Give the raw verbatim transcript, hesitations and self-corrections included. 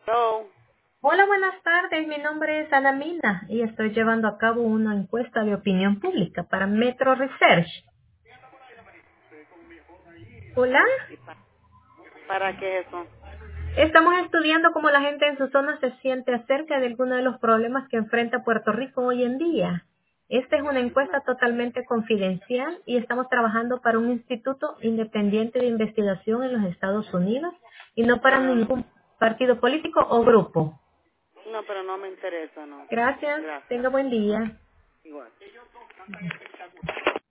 Hello. Hola, buenas tardes. Mi nombre es Ana Mina y estoy llevando a cabo una encuesta de opinión pública para Metro Research. Hola. ¿Y pa- para qué es eso? Estamos estudiando cómo la gente en su zona se siente acerca de algunos de los problemas que enfrenta Puerto Rico hoy en día. Esta es una No, encuesta totalmente confidencial y estamos trabajando para un instituto independiente de investigación en los Estados Unidos y no para no, no, ningún partido político o grupo. no, pero no me interesa, no. Gracias. Gracias. Tenga buen día. Igual.